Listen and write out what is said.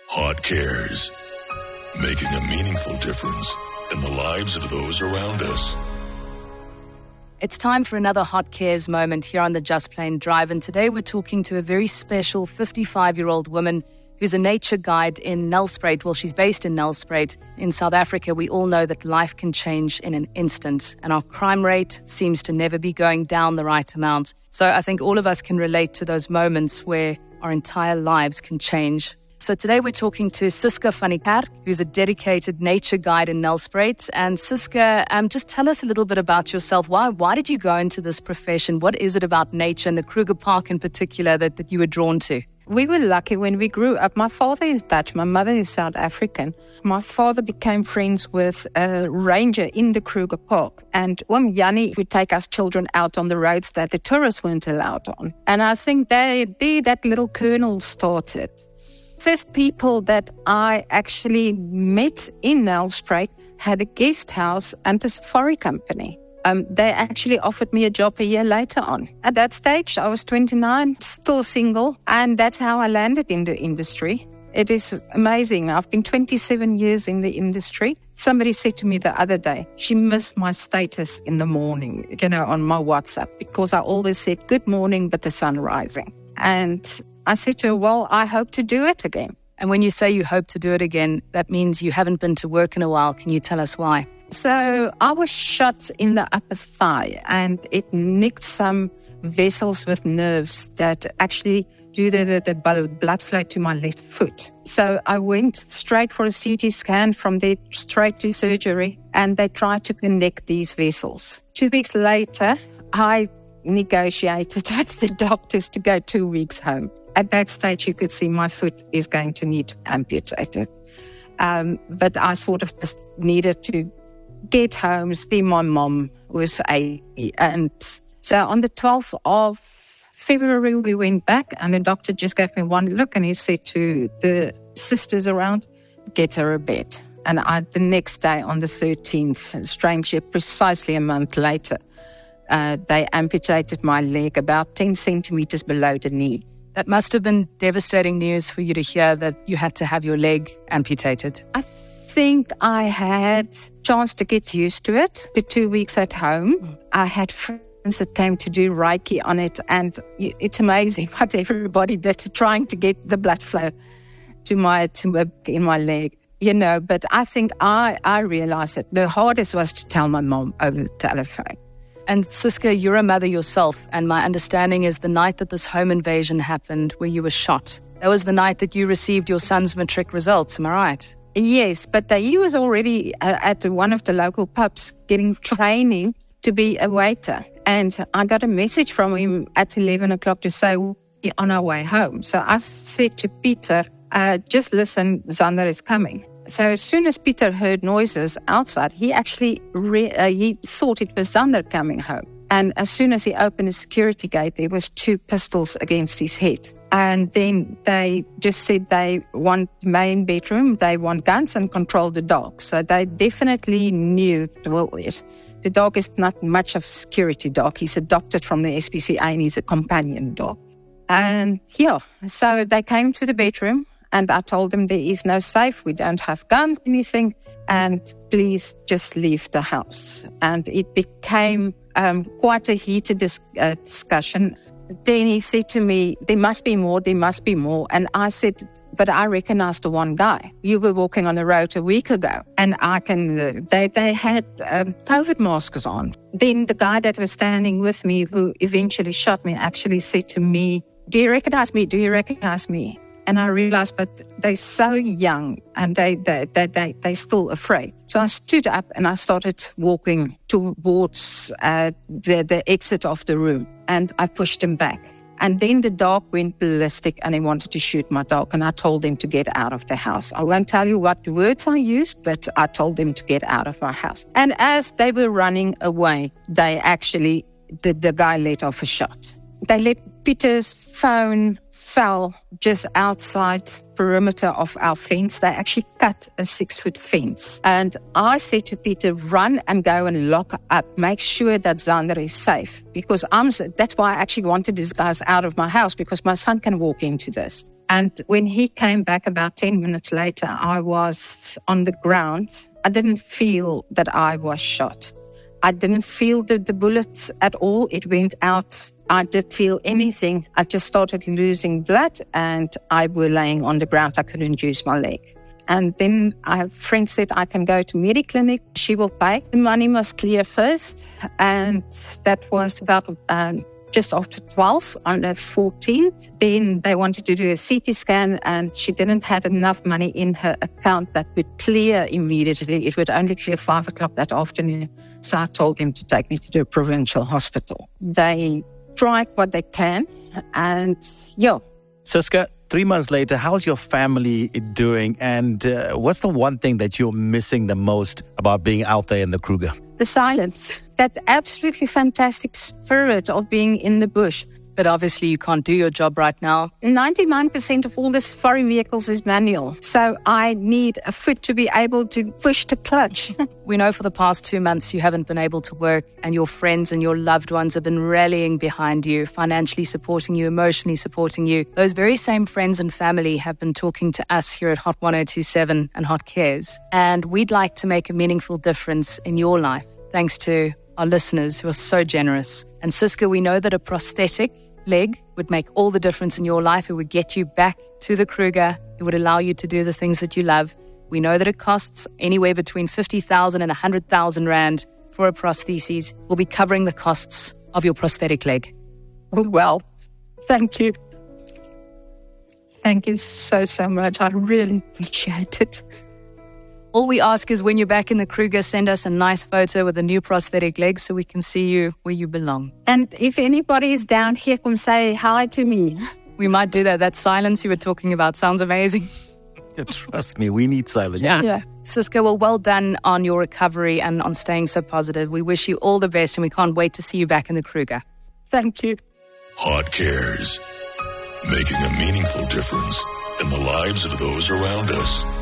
Hot Cares, making a meaningful difference in the lives of those around us. It's time for another Hot Cares moment here on the Just Plain Drive, and today we're talking to a very special 55-year-old woman who's a nature guide in Nelspruit. Well, she's based in Nelspruit. In South Africa, we all know that life can change in an instant, and our crime rate seems to never be going down the right amount. So I think all of us can relate to those moments where our entire lives can change. So today we're talking to Suske van der Kerk, who's a dedicated nature guide in Nelspruit. And Suske, just tell us a little bit about yourself. Why did you go into this profession? What is it about nature and the Kruger Park in particular that you were drawn to? We were lucky when we grew up. My father is Dutch, my mother is South African. My father became friends with a ranger in the Kruger Park. And Jannie would take us children out on the roads that the tourists weren't allowed on. And I think that little kernel started. First people that I actually met in Nelspruit had a guest house and a safari company. They actually offered me a job a year later on. At that stage, I was 29, still single, and that's how I landed in the industry. It is amazing. I've been 27 years in the industry. Somebody said to me the other day, she missed my status in the morning, on my WhatsApp, because I always said, good morning, but the sun rising. And I said to her, well, I hope to do it again. And when you say you hope to do it again, that means you haven't been to work in a while. Can you tell us why? So I was shot in the upper thigh, and it nicked some vessels with nerves that actually do the blood flow to my left foot. So I went straight for a CT scan, from there straight to surgery, and they tried to connect these vessels. 2 weeks later, I negotiated with the doctors to go 2 weeks home. At that stage, you could see my foot is going to need amputated. But I sort of just needed to get home, see my mom, who was 80. And so on the 12th of February, we went back, and the doctor just gave me one look, and he said to the sisters around, get her a bed. And the next day, on the 13th, strangely, precisely a month later, they amputated my leg about 10 centimeters below the knee. That must have been devastating news for you to hear, that you had to have your leg amputated. I think I had a chance to get used to it. The 2 weeks at home, I had friends that came to do Reiki on it, and it's amazing what everybody did trying to get the blood flow in my leg. But I think I realized that the hardest was to tell my mom over the telephone. And Suske, you're a mother yourself, and my understanding is the night that this home invasion happened, where you were shot, that was the night that you received your son's matric results, am I right? Yes, but he was already at one of the local pubs getting training to be a waiter. And I got a message from him at 11 o'clock to say, we're on our way home. So I said to Peter, just listen, Zander is coming. So as soon as Peter heard noises outside, he actually he thought it was Zander coming home. And as soon as he opened the security gate, there was 2 pistols against his head. And then they just said they want main bedroom, they want guns, and control the dog. So they definitely knew, the dog is not much of a security dog. He's adopted from the SPCA, and he's a companion dog. And so they came to the bedroom, and I told them there is no safe, we don't have guns, anything, and please just leave the house. And it became quite a heated discussion. Then he said to me, there must be more. And I said, but I recognize the one guy. You were walking on the road a week ago, and they had COVID masks on. Then the guy that was standing with me, who eventually shot me, actually said to me, do you recognize me? And I realized, but they're so young, and they're still afraid. So I stood up and I started walking towards the exit of the room, and I pushed him back. And then the dog went ballistic, and he wanted to shoot my dog. And I told him to get out of the house. I won't tell you what words I used, but I told him to get out of my house. And as they were running away, the guy let off a shot. They let Peter's phone fell just outside perimeter of our fence. They actually cut a 6-foot fence. And I said to Peter, run and go and lock up. Make sure that Zander is safe. Because that's why I actually wanted these guys out of my house, because my son can walk into this. And when he came back about 10 minutes later, I was on the ground. I didn't feel that I was shot. I didn't feel the bullets at all. It went out. I didn't feel anything. I just started losing blood and I was laying on the ground. I couldn't use my leg. And then a friend said, I can go to Mediclinic. She will pay. The money must clear first. And that was about just after 12 on the 14th. Then they wanted to do a CT scan and she didn't have enough money in her account that would clear immediately. It would only clear 5 o'clock that afternoon. So I told them to take me to the provincial hospital. They tried what they can and Siska, 3 months later, how's your family doing? And what's the one thing that you're missing the most about being out there in the Kruger? The silence, that absolutely fantastic spirit of being in the bush. But obviously you can't do your job right now. 99% of all the safari vehicles is manual. So I need a foot to be able to push the clutch. We know for the past 2 months you haven't been able to work and your friends and your loved ones have been rallying behind you, financially supporting you, emotionally supporting you. Those very same friends and family have been talking to us here at Hot 1027 and Hot Cares. And we'd like to make a meaningful difference in your life, thanks to our listeners who are so generous. And Siska, we know that a prosthetic leg would make all the difference in your life. It would get you back to the Kruger. It would allow you to do the things that you love. We know that it costs anywhere between 50,000 and 100,000 Rand for a prosthesis. We'll be covering the costs of your prosthetic leg. Oh, well, thank you. Thank you so much. I really appreciate it. All we ask is when you're back in the Kruger, send us a nice photo with a new prosthetic leg so we can see you where you belong. And if anybody is down here, come say hi to me. We might do that. That silence you were talking about sounds amazing. Trust me, we need silence. Yeah. Siska, well done on your recovery and on staying so positive. We wish you all the best and we can't wait to see you back in the Kruger. Thank you. Hot Cares, making a meaningful difference in the lives of those around us.